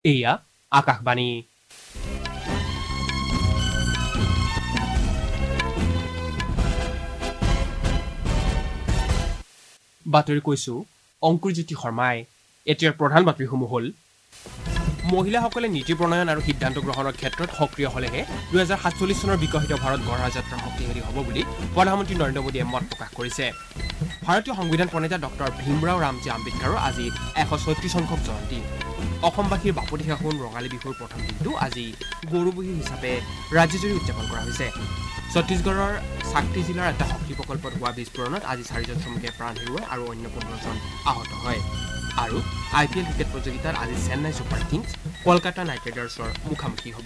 এয়া আকাশবাণী বাতৰি কৈছো অংকুৰজ্যোতি শৰ্মাই এতিয়াৰ প্ৰধান বাতৰিসমূহ হ'ল মহিলাসকলে নীতি প্ৰণয়ন আৰু সিদ্ধান্ত গ্ৰহণৰ ক্ষেত্ৰত সক্ৰিয় হলেহে 2047 চনৰ বিকশিত ভাৰত গঢ়াৰ যাত্ৰা শক্তিশালী হ'ব বুলি প্ৰধানমন্ত্ৰী নৰেন্দ্ৰ মোদীয়ে মত প্ৰকাশ কৰিছে ভাৰতীয় সংবিধান প্ৰণেতা ডক্টৰ ভীমৰাও ৰামজী আম্বেদকাৰৰ আজি 136 সংখ্যক জয়ন্তী অসমবাসীৰ বাপতি সাহোন ৰঙালী বিহুৰ প্ৰথম দিনটো আজি গৰু বিহু হিচাপে ৰাজ্যজুৰি উদযাপন কৰা হৈছে ছত্তীশগড়ৰ চাক্তি জিলাৰ এটা শক্তি প্ৰকল্পত হোৱা বিস্ফোৰণত আজি 4জন শ্ৰমিকে প্ৰাণ হেৰুৱায় আৰু অন্য 15জন আহত হয় আৰু IPL ক্ৰিকেট প্ৰতিযোগিতাত আজি Chennai super kings Kolkata knight ৰাইডাৰ্ছৰ মুখামুখি হ'ব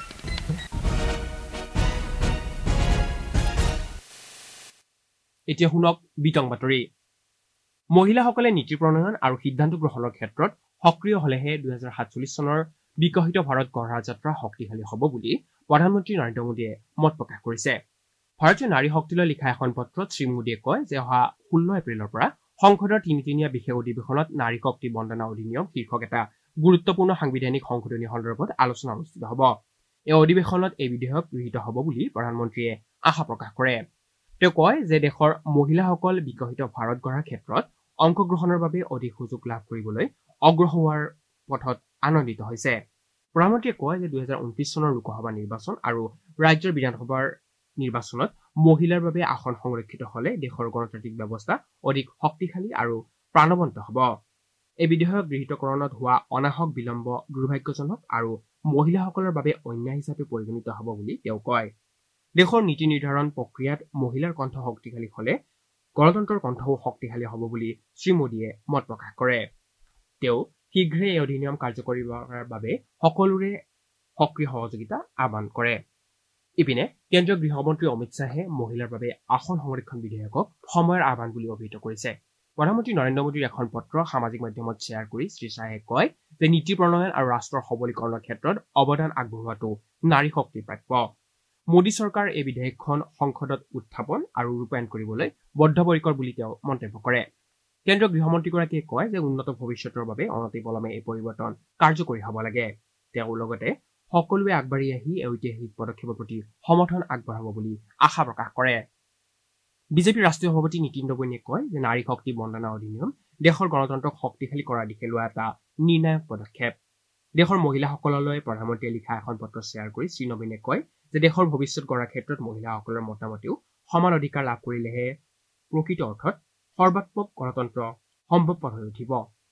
এতিয়া শুনক বিতং বাতৰি মহিলাসকলে নীতি প্ৰণয়ন আৰু সিদ্ধান্ত গ্ৰহণৰ ক্ষেত্ৰত সক্ৰিয় হলেহে 2047 চনৰ বিকশিত ভাৰত গঢ়াৰ যাত্ৰা শক্তিশালী হ'ব বুলি প্ৰধানমন্ত্ৰী নৰেন্দ্ৰ মোদীয়ে মত প্ৰকাশ কৰিছে ভাৰতীয় নাৰী শক্তিলৈ লিখা এখন পত্ৰত শ্ৰীমোদীয়ে কয় যে অহা 16 এপ্ৰিলৰ পৰা সংসদৰ তিনিদিনীয়া বিশেষ অধিৱেশনত নাৰী শক্তি বন্দনা অধিনিয়ম শীৰ্ষক এটা গুৰুত্বপূৰ্ণ সাংবিধানিক সংশোধনী সন্দৰ্ভত আলোচনা অনুষ্ঠিত হ'ব এই অধিৱেশনত এই বিধেয়ক গৃহীত হ'ব বুলি প্ৰধানমন্ত্ৰীয়ে আশা প্ৰকাশ কৰে তেওঁ কয় যে দেশৰ মহিলাসকল বিকশিত ভাৰত গঢ়াৰ ক্ষেত্ৰত অংশগ্ৰহণৰ বাবে অধিক সুযোগ লাভ কৰিবলৈ অগ্ৰসৰ হোৱাৰ পথত আনন্দিত হৈছে প্ৰধানমন্ত্ৰীয়ে কয় যে 2029 চনৰ লোকসভা নিৰ্বাচন আৰু ৰাজ্যৰ বিধানসভাৰ নিৰ্বাচনত মহিলাৰ বাবে আসন সংৰক্ষিত হলে দেশৰ গণতান্ত্ৰিক ব্যৱস্থা অধিক শক্তিশালী আৰু প্ৰাণৱন্ত হ'ব এই বিধেয়ক গৃহীতকৰণত হোৱা অনাহক বিলম্ব দুৰ্ভাগ্যজনক আৰু মহিলাসকলৰ বাবে অন্যায় হিচাপে পৰিগণিত হ'ব বুলি তেওঁ কয় দেশৰ নীতি নিৰ্ধাৰণ প্ৰক্ৰিয়াত মহিলাৰ কণ্ঠ শক্তিশালী হলে গণতন্ত্ৰৰ কণ্ঠও শক্তিশালী হ'ব বুলি শ্ৰীমোদীয়ে মত প্ৰকাশ কৰে তেওঁ শীঘ্ৰে এই অধিনিয়ম কাৰ্যকৰী কৰাৰ বাবে সকলোৰে সক্ৰিয় সহযোগিতা আহ্বান কৰে ইপিনে কেন্দ্ৰীয় গৃহমন্ত্ৰী অমিত শ্বাহে মহিলাৰ বাবে আসন সংৰক্ষণ বিধেয়কক সময়ৰ আহ্বান বুলি অভিহিত কৰিছে প্ৰধানমন্ত্ৰী নৰেন্দ্ৰ মোদীৰ এখন পত্ৰ সামাজিক মাধ্যমত শ্বেয়াৰ কৰি শ্ৰীশ্বাহে কয় যে নীতি প্ৰণয়ন আৰু ৰাষ্ট্ৰৰ সবলীকৰণৰ ক্ষেত্ৰত অৱদান আগবঢ়োৱাটো নাৰী শক্তিৰ প্ৰাপ্য মোদী চৰকাৰ এই বিধেয়কখন সংসদত উত্থাপন আৰু ৰূপায়ণ কৰিবলৈ বদ্ধপৰিকৰ বুলি তেওঁ মন্তব্য কৰে কেন্দ্ৰীয় গৃহমন্ত্ৰীগৰাকীয়ে কয় যে উন্নত ভৱিষ্যতৰ বাবে অনতিপলমে এই পৰিৱৰ্তন কাৰ্যকৰী হ'ব লাগে তেওঁ লগতে সকলোৱে আগবাঢ়ি আহি এই ঐতিহাসিক পদক্ষেপৰ প্ৰতি সমৰ্থন আগবঢ়াব বুলি আশা প্ৰকাশ কৰে বিজেপিৰ ৰাষ্ট্ৰীয় সভাপতি নীতিন নবীনে কয় যে নাৰী শক্তি বন্দনা অধিনিয়ম দেশৰ গণতন্ত্ৰক শক্তিশালী কৰাৰ দিশে লোৱা এটা নিৰ্ণায়ক পদক্ষেপ দেশৰ মহিলাসকললৈ প্ৰধানমন্ত্ৰীয়ে লিখা এখন পত্ৰ শ্বেয়াৰ কৰি শ্ৰী নবীনে কয় যে দেশৰ ভৱিষ্যত গঢ়াৰ ক্ষেত্ৰত মহিলাসকলৰ মতামতেও সমান অধিকাৰ লাভ কৰিলেহে প্ৰকৃত অৰ্থত সৰ্বাত্মক গণতন্ত্ৰ সম্ভৱপৰ হৈ উঠিব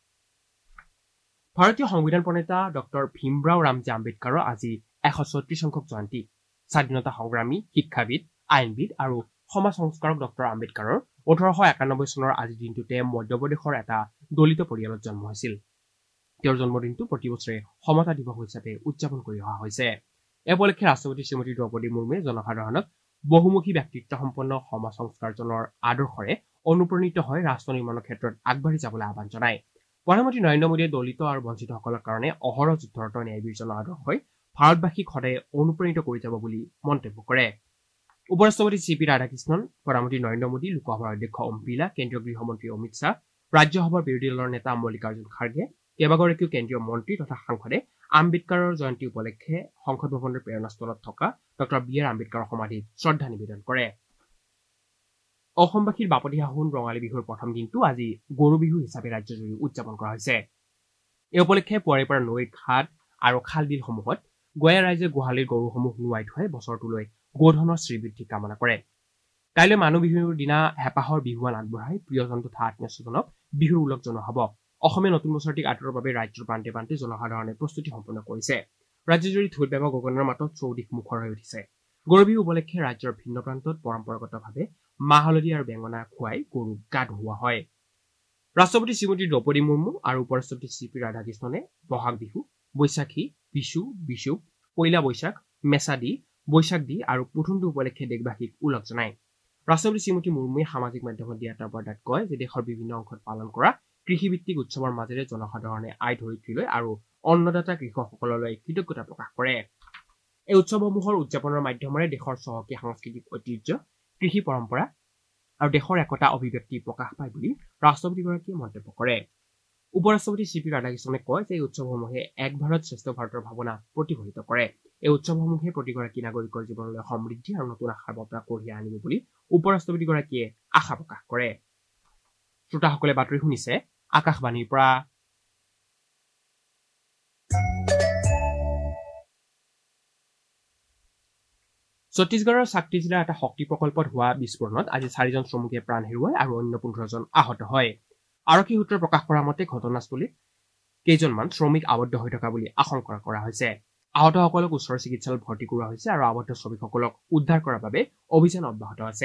ভাৰতীয় সংবিধান প্ৰণেতা ডক্টৰ ভীমৰাও ৰামজী আম্বেদকাৰৰ আজি 136 সংখ্যক জয়ন্তী স্বাধীনতা সংগ্ৰামী শিক্ষাবিদ আইনবিদ আৰু সমাজ সংস্কাৰক ডক্টৰ আম্বেদকাৰৰ 1891 চনৰ আজিৰ দিনটোতে মধ্যপ্ৰদেশৰ এটা দলিত পৰিয়ালত জন্ম হৈছিল তেওঁৰ জন্মদিনটো প্ৰতি বছৰে সমতা দিৱস হিচাপে উদযাপন কৰি অহা হৈছে এই উপলক্ষে ৰাষ্ট্ৰপতি শ্ৰীমতী দ্ৰৌপদী মুৰ্মুৱে জনসাধাৰণক বহুমুখী ব্যক্তিত্ব সম্পন্ন সমাজ সংস্কাৰজনৰ আদৰ্শৰে অনুপ্ৰাণিত হৈ ৰাষ্ট্ৰ নিৰ্মাণৰ ক্ষেত্ৰত আগবাঢ়ি যাবলৈ আহ্বান জনায় প্ৰধানমন্ত্ৰী নৰেন্দ্ৰ মোদীয়ে দলিত আৰু বঞ্চিতসকলৰ কাৰণে অহৰহ যুদ্ধৰত ন্যায়বীৰজনৰ আদৰ্শই ভাৰতবাসীক সদায় অনুপ্ৰাণিত কৰি যাব বুলি মন্তব্য কৰে উপৰাষ্ট্ৰপতি CP ৰাধাকৃষ্ণন প্ৰধানমন্ত্ৰী নৰেন্দ্ৰ মোদী লোকসভাৰ অধ্যক্ষ ওম বিৰলা কেন্দ্ৰীয় গৃহমন্ত্ৰী অমিত শ্বাহ ৰাজ্যসভাৰ বিৰোধী দলৰ নেতা মল্লিকাৰ্জুন খাৰ্গে কেইবাগৰাকীও কেন্দ্ৰীয় মন্ত্ৰী তথা সাংসদে আম্বেদকাৰৰ জয়ন্তী উপলক্ষে সংসদ ভৱনৰ প্ৰেৰণাস্থলত থকা ডক্টৰ BR আম্বেদকাৰৰ সমাধিত শ্ৰদ্ধা নিবেদন কৰে অসমবাসীৰ বাপতি সাহোন ৰঙালী বিহুৰ প্ৰথম দিনটো আজি গৰু বিহু হিচাপে ৰাজ্যজুৰি উদযাপন কৰা হৈছে এই উপলক্ষে পুৱাৰে পৰা নৈৰ ঘাট আৰু খাল বিলসমূহত গঞা ৰাইজে গোহালিৰ গৰুসমূহ নুৱাই থৈ বছৰটোলৈ গোধনৰ শ্ৰীবৃদ্ধি কামনা কৰে কাইলৈ মানুহ বিহুৰ দিনা হেঁপাহৰ বিহুৱান আগবঢ়াই প্ৰিয়জন তথা আত্মীয়স্বজনক বিহুৰ ওলগ জনোৱা হ'ব অসমীয়া নতুন বছৰটিক আদৰৰ বাবে ৰাজ্যৰ প্ৰান্তে প্ৰান্তে জনসাধাৰণে প্ৰস্তুতি সম্পন্ন কৰিছে ৰাজ্যজুৰি ঢোল পেঁপা গগনাৰ মাতত চৌদিশ মুখৰ হৈ উঠিছে গৰু বিহু উপলক্ষে ৰাজ্যৰ ভিন্ন প্ৰান্তত পৰম্পৰাগতভাৱে মাহ হালধি আৰু বেঙেনা খুৱাই গৰুক গা ধুওৱা হয় ৰাষ্ট্ৰপতি শ্ৰীমতী দ্ৰৌপদী মুৰ্মু আৰু উপৰাষ্ট্ৰপতি CP ৰাধাকৃষ্ণনে বহাগ বিহু বৈশাখী বিশু পৈলা বৈশাখ মেছাদি বৈশাখ দি আৰু পুথুণ্ডু উপলক্ষে দেশবাসীক ওলগ জনায় ৰাষ্ট্ৰপতি শ্ৰীমতী মুৰ্মুৱে সামাজিক মাধ্যমত দিয়া এটা বাৰ্তাত কয় যে দেশৰ বিভিন্ন অংশত পালন কৰা কৃষিভিত্তিক উৎসৱৰ মাজেৰে জনসাধাৰণে আই ধৰিত্ৰীলৈ আৰু অন্নদাতা কৃষকসকললৈ কৃতজ্ঞতা প্ৰকাশ কৰে এই উৎসৱসমূহৰ উদযাপনৰ মাধ্যমেৰে দেশৰ চহকী সাংস্কৃতিক ঐতিহ্য কৃষি পৰম্পৰা আৰু দেশৰ একতা অভিব্যক্তি প্ৰকাশ পায় বুলি ৰাষ্ট্ৰপতিগৰাকীয়ে মন্তব্য কৰে উপৰাষ্ট্ৰপতি চি পি ৰাধাকৃষ্ণনে কয় যে এই উৎসৱসমূহে এক ভাৰত শ্ৰেষ্ঠ ভাৰতৰ ভাৱনা প্ৰতিফলিত কৰে। এই উৎসৱসমূহে প্ৰতিগৰাকী নাগৰিকৰ জীৱনলৈ সমৃদ্ধি আৰু নতুন আশাৰ বতৰা কঢ়িয়াই আনিব বুলি উপৰাষ্ট্ৰপতিগৰাকীয়ে আশা প্ৰকাশ কৰে। শ্ৰোতাসকলে বাতৰি শুনিছে আকাশবাণীৰ পৰা। ছত্তীশগড়ৰ চাক্তি জিলাৰ এটা শক্তি প্ৰকল্পত হোৱা বিস্ফোৰণত আজি 4জন শ্ৰমিকে প্ৰাণ হেৰুৱায় আৰু অন্য 15জন আহত হয়। আৰক্ষী সূত্ৰই প্ৰকাশ কৰা মতে ঘটনাস্থলীত কেইজনমান শ্ৰমিক আবদ্ধ হৈ থকা বুলি আশংকা কৰা হৈছে। আহতসকলক ওচৰৰ চিকিৎসালয়ত ভৰ্তি কৰোৱা হৈছে আৰু আবদ্ধ শ্ৰমিকসকলক উদ্ধাৰ কৰাৰ বাবে অভিযান অব্যাহত আছে।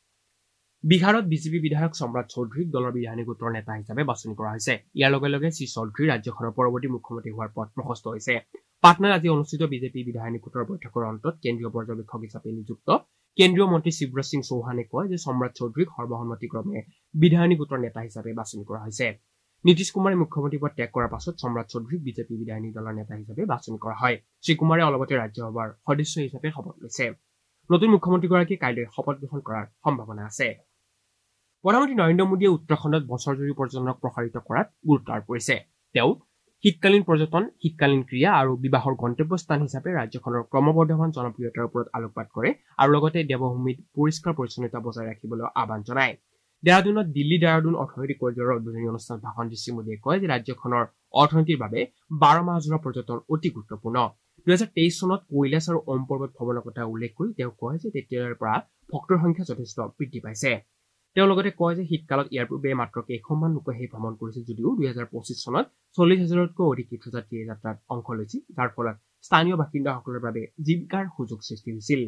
বিহাৰত বিজেপি বিধায়ক সম্ৰাট চৌধুৰীক দলৰ বিধায়িনী গোটৰ নেতা হিচাপে বাছনি কৰা হৈছে। ইয়াৰ লগে লগে শ্ৰী চৌধুৰী ৰাজ্যখনৰ পৰৱৰ্তী মুখ্যমন্ত্ৰী হোৱাৰ পথ প্ৰশস্ত হৈছে। পাটনাত আজি অনুষ্ঠিত বিজেপি বিধায়িনী গোটৰ বৈঠকৰ অন্তত কেন্দ্ৰীয় পৰ্যবেক্ষক হিচাপে নিযুক্ত কেন্দ্ৰীয় মন্ত্ৰী শিৱৰাজ সিং চৌহানে কয় যে সম্ৰাট চৌধুৰীক সৰ্বসন্মতিক্ৰমে বিধায়িনী গোটৰ নেতা হিচাপে বাছনি কৰা হৈছে। নীতিশ কুমাৰে মুখ্যমন্ত্ৰী পদ ত্যাগ কৰাৰ পাছত সম্ৰাট চৌধুৰীক বিজেপি বিধায়িনী দলৰ নেতা হিচাপে বাছনি কৰা হয়। শ্ৰীকুমাৰে অলপতে ৰাজ্যসভাৰ সদস্য হিচাপে শপত লৈছে। নতুন মুখ্যমন্ত্ৰীগৰাকীয়ে কাইলৈ শপত গ্ৰহণ কৰাৰ সম্ভাৱনা আছে। প্ৰধানমন্ত্ৰী নৰেন্দ্ৰ মোদীয়ে উত্তৰাখণ্ডত বছৰজুৰি পৰ্যটনক প্ৰসাৰিত কৰাত গুৰুত্ব আৰোপ কৰিছে। তেওঁ শীতকালীন পৰ্যটন, শীতকালীন ক্ৰীড়া আৰু বিবাহৰ গন্তব্যস্থান হিচাপে ৰাজ্যখনৰ ক্ৰমবৰ্ধমান জনপ্ৰিয়তাৰ ওপৰত আলোকপাত কৰে আৰু লগতে দেৱভূমিত পৰিষ্কাৰ পৰিচ্ছন্নতা বজাই ৰাখিবলৈ আহ্বান জনায়। দেৰাডুনত দিল্লী দেৰাডুন অৰ্থনৈতিক কৰিডৰৰ উদ্বোধনী অনুষ্ঠানত ভাষণ দি শ্ৰীমোদীয়ে কয় যে ৰাজ্যখনৰ অৰ্থনীতিৰ বাবে 12 মাহজোৰা পৰ্যটন অতি গুৰুত্বপূৰ্ণ। 2023 চনত কৈলাশ আৰু ওম পৰ্বত ভ্ৰমণৰ কথা উল্লেখ কৰি তেওঁ কয় যে তেতিয়াৰ পৰা ভক্তৰ সংখ্যা যথেষ্ট বৃদ্ধি পাইছে। তেওঁ লগতে কয় যে শীতকালত ইয়াৰ পূৰ্বে মাত্ৰ কেইখনমান লোকে সেই ভ্ৰমণ কৰিছিল যদিও 2025 চনত 40,000তকৈ অধিক তীৰ্থযাত্ৰীয়ে এই যাত্ৰাত অংশ লৈছিল, যাৰ ফলত স্থানীয় বাসিন্দাসকলৰ বাবে জীৱিকাৰ সুযোগ সৃষ্টি হৈছিল।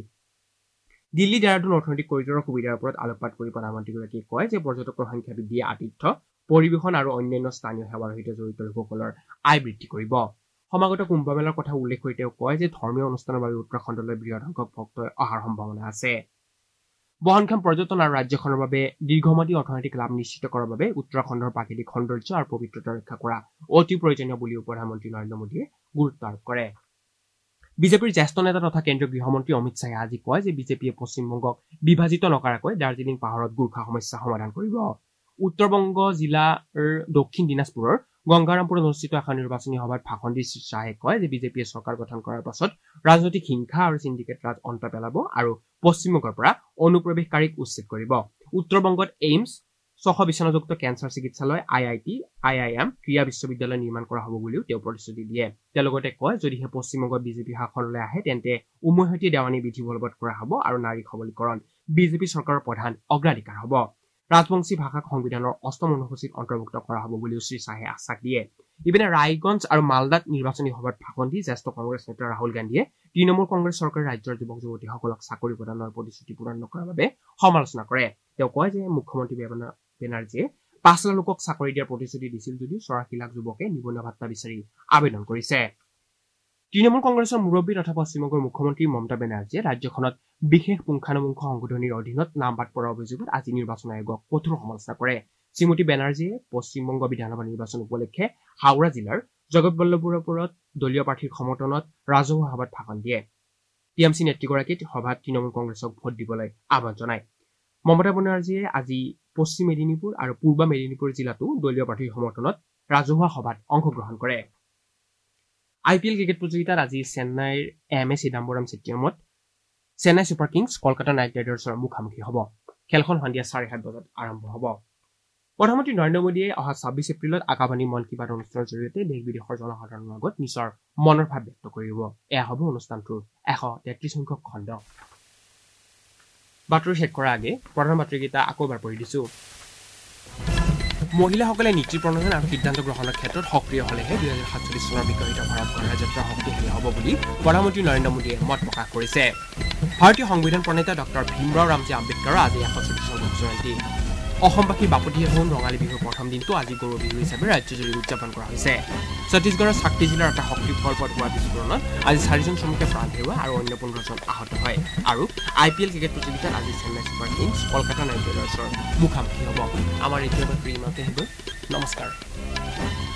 দিল্লী দেৰাডুন অৰ্থনৈতিক কৰিডৰৰ সুবিধাৰ ওপৰত আলোকপাত কৰি প্ৰধানমন্ত্ৰীগৰাকীয়ে কয় যে পৰ্যটকৰ সংখ্যা বৃদ্ধিয়ে আতিথ্য, পৰিবহণ আৰু অন্যান্য স্থানীয় সেৱাৰ সৈতে জড়িত লোকসকলৰ আয় বৃদ্ধি কৰিব। সমাগত কুম্ভমেলাৰ কথা উল্লেখ কৰি তেওঁ কয় যে ধৰ্মীয় অনুষ্ঠানৰ বাবে উত্তৰাখণ্ডলৈ বৃহৎ সংখ্যক ভক্তই অহাৰ সম্ভাৱনা আছে। বহনক্ষম পৰ্যটন আৰু ৰাজ্যখনৰ বাবে দীৰ্ঘম্যাদী অৰ্থনৈতিক লাভ নিশ্চিত কৰাৰ বাবে উত্তৰাখণ্ডৰ প্ৰাকৃতিক সৌন্দৰ্য আৰু পবিত্ৰতা ৰক্ষা কৰা অতি প্ৰয়োজনীয় বুলিও প্ৰধানমন্ত্ৰী নৰেন্দ্ৰ মোদীয়ে গুৰুত্ব আৰোপ কৰে। বিজেপিৰ জ্যেষ্ঠ নেতা তথা কেন্দ্ৰীয় গৃহমন্ত্ৰী অমিত শ্বাহে আজি কয় যে বিজেপিয়ে পশ্চিমবংগক বিভাজিত নকৰাকৈ দাৰ্জিলিং পাহাৰত গোৰ্খা সমস্যা সমাধান কৰিব। উত্তৰবংগ জিলাৰ দক্ষিণ দিনাজপুৰৰ গংগাৰামপুৰত অনুষ্ঠিত এখন নিৰ্বাচনী সভাত ভাষণ দি শ্ৰীশ্বাহে কয় যে বিজেপিয়ে চৰকাৰ গঠন কৰাৰ পাছত ৰাজনৈতিক হিংসা আৰু চিণ্ডিকেট ৰাজ অন্ত পেলাব আৰু পশ্চিমবংগৰ পৰা অনুপ্ৰৱেশকাৰীক উচ্ছেদ কৰিব। উত্তৰবংগত এইমছ, 600 বিচনাযুক্ত কেঞ্চাৰ চিকিৎসালয়, IIT, IIM, ক্ৰীড়া বিশ্ববিদ্যালয় নিৰ্মাণ কৰা হ'ব বুলিও তেওঁ প্ৰতিশ্ৰুতি দিয়ে। তেওঁ লগতে কয় যদিহে পশ্চিমবংগত বিজেপি শাসনলৈ আহে তেন্তে উমৈহতীয়া দেৱানী বিধি বলবৎ কৰা হ'ব আৰু নাৰী সবলীকৰণ বিজেপি চৰকাৰৰ প্ৰধান অগ্ৰাধিকাৰ হ'ব। ৰাজবংশী ভাষাক সংবিধানৰ 8ম অনুসূচীত অন্তৰ্ভুক্ত কৰা হ'ব বুলিও শ্ৰীশ্বাহে আশ্বাস দিয়ে। ইপিনে ৰায়গঞ্জ আৰু মালদাত নিৰ্বাচনী সভাত ভাষণ দি জ্যেষ্ঠ কংগ্ৰেছ নেতা ৰাহুল গান্ধীয়ে তৃণমূল কংগ্ৰেছ চৰকাৰে ৰাজ্যৰ যুৱক যুৱতীসকলক চাকৰি প্ৰদানৰ প্ৰতিশ্ৰুতি পূৰণ নকৰাৰ বাবে সমালোচনা কৰে। তেওঁ কয় যে মুখ্যমন্ত্ৰী বেনাৰ্জীয়ে 5 লাখ লোকক চাকৰি দিয়াৰ প্ৰতিশ্ৰুতি দিছিল যদিও 84 লাখ যুৱকে নিবনুৱা ভাত্তা বিচাৰি আবেদন কৰিছে। তৃণমূল কংগ্ৰেছৰ মুৰব্বী তথা পশ্চিমবংগৰ মুখ্যমন্ত্ৰী মমতা বেনাৰ্জীয়ে ৰাজ্যখনত বিশেষ পুংখানুপুংখ সংশোধনীৰ অধীনত নাম বাদ পৰাৰ অভিযোগত আজি নিৰ্বাচন আয়োগক কঠোৰ সমালোচনা কৰে। শ্ৰীমতী বেনাৰ্জীয়ে পশ্চিমবংগ বিধানসভা নিৰ্বাচন উপলক্ষে হাওৰা জিলাৰ জগতবল্লভপুৰত দলীয় প্ৰাৰ্থীৰ সমৰ্থনত ৰাজহুৱা সভাত ভাষণ দিয়ে। TMC নেত্ৰীগৰাকীয়ে সভাত তৃণমূল কংগ্ৰেছক ভোট দিবলৈ আহ্বান জনায়। মমতা বেনাৰ্জীয়ে আজি পশ্চিম মেদিনীপুৰ আৰু পূৰ্ব মেদিনীপুৰ জিলাতো দলীয় প্ৰাৰ্থীৰ সমৰ্থনত ৰাজহুৱা সভাত অংশগ্ৰহণ কৰে। IPL ক্ৰিকেট প্ৰতিযোগিতাত আজি চেন্নাইৰ MS চিদাম্বৰম ষ্টেডিয়ামত Chennai super kings Kolkata knight ৰাইডাৰ্ছৰ মুখামুখি হ'ব। খেলখন সন্ধিয়া 7:30 বজাত আৰম্ভ হ'ব। প্ৰধানমন্ত্ৰী নৰেন্দ্ৰ মোদীয়ে অহা 26 এপ্ৰিলত আকাশবাণী মন কী বাত অনুষ্ঠানৰ জৰিয়তে দেশ বিদেশৰ জনসাধাৰণৰ আগত নিজৰ মনৰ ভাৱ ব্যক্ত কৰিব। এয়া হ'ব অনুষ্ঠানটোৰ 133 সংখ্যক খণ্ড। বাতৰি শেষ কৰাৰ আগে প্ৰধান বাতৰিকেইটা আকৌ এবাৰ পঢ়ি দিছোঁ। মহিলাসকলে নীতি প্ৰণয়ন আৰু সিদ্ধান্ত গ্ৰহণৰ ক্ষেত্ৰত সক্ৰিয় হলেহে 2047 চনৰ বিকশিত ভাৰত গণৰাজ্যৰ শক্তিশালী হ'ব বুলি প্ৰধানমন্ত্ৰী নৰেন্দ্ৰ মোদীয়ে মত প্ৰকাশ কৰিছে। ভাৰতীয় সংবিধান প্ৰণেতা ডক্টৰ ভীমৰাও ৰামজী আম্বেদকাৰৰ আজি 140 সংখ্যক জয়ন্তী। অসমবাসীৰ বাপতি সাহোন ৰঙালী বিহুৰ প্ৰথম দিনটো আজি গৰু বিহু হিচাপে ৰাজ্যজুৰি উদযাপন কৰা হৈছে। ছত্তীশগড়ৰ চাক্তি জিলাৰ এটা শক্তি প্ৰকল্পত হোৱা বিস্ফোৰণত আজি 4জন শ্ৰমিকে প্ৰাণ হেৰুৱায় আৰু অন্য 15জন আহত হয়। আৰু IPL ক্ৰিকেট প্ৰতিযোগিতাত আজি Chennai super kings Kolkata knight ৰাইডাৰ্ছৰ মুখামুখি হ'ব। আমাৰ এতিয়া বাতৰি ইমানতে আহিব। নমস্কাৰ।